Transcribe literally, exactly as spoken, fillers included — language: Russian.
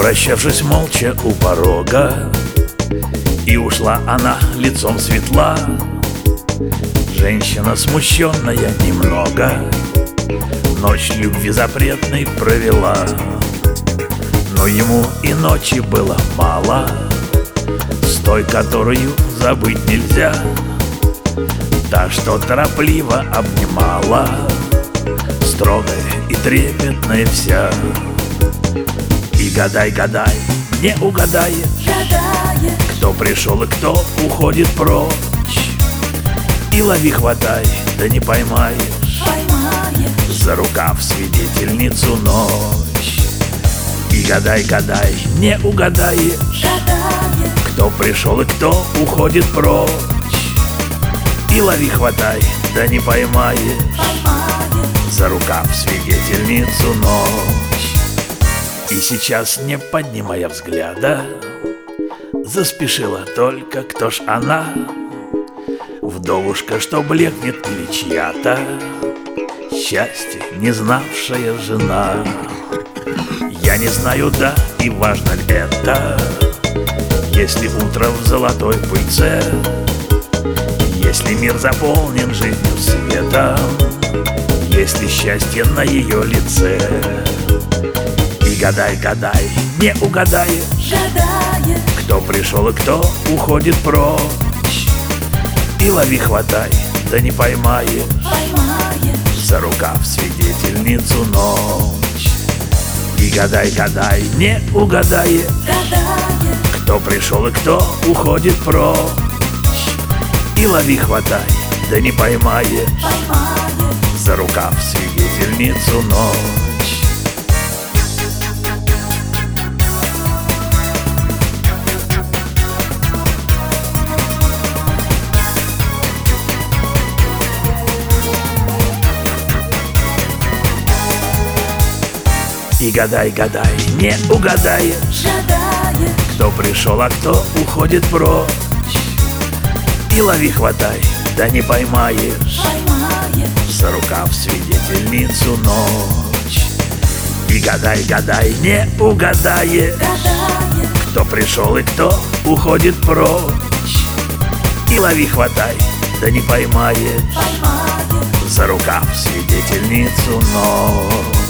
Попрощавшись молча у порога, и ушла она лицом светла. Женщина смущенная немного ночь любви запретной провела. Но ему и ночи было мало, с той, которую забыть нельзя. Та, что торопливо обнимала, строгая и трепетная вся. И гадай, гадай, не угадаешь, гадает, кто пришел и кто уходит прочь. И лови, хватай, да не поймаешь, поймает, за рукав свидетельницу ночь. И гадай, гадай, не угадаешь, гадает, кто пришел и кто уходит прочь. И лови, хватай, да не поймаешь, поймает, за рукав свидетельницу ночь. И сейчас, не поднимая взгляда, заспешила только, кто ж она? Вдовушка, что блекнет, или чья-то счастье не знавшая жена. Я не знаю, да, и важно ли это, если утро в золотой пыльце, если мир заполнен жизнью светом, если счастье на ее лице. И гадай, гадай, не угадаешь, гадает, кто пришел и кто уходит прочь. И лови, хватай, да не поймаешь, поймает, за рукав свидетельницу ночь. И гадай, гадай, не угадаешь, гадает, кто пришел и кто уходит прочь. И лови, хватай, да не поймаешь, поймает, за рукав свидетельницу ночь. И гадай, гадай, не угадаешь, гадает, кто пришел, а кто уходит прочь. И лови, хватай, да не поймаешь, поймает, за рукав свидетельницу ночь. И гадай, гадай, не угадаешь, гадает, кто пришел и кто уходит прочь. И лови, хватай, да не поймаешь, поймает, за рукав свидетельницу ночь.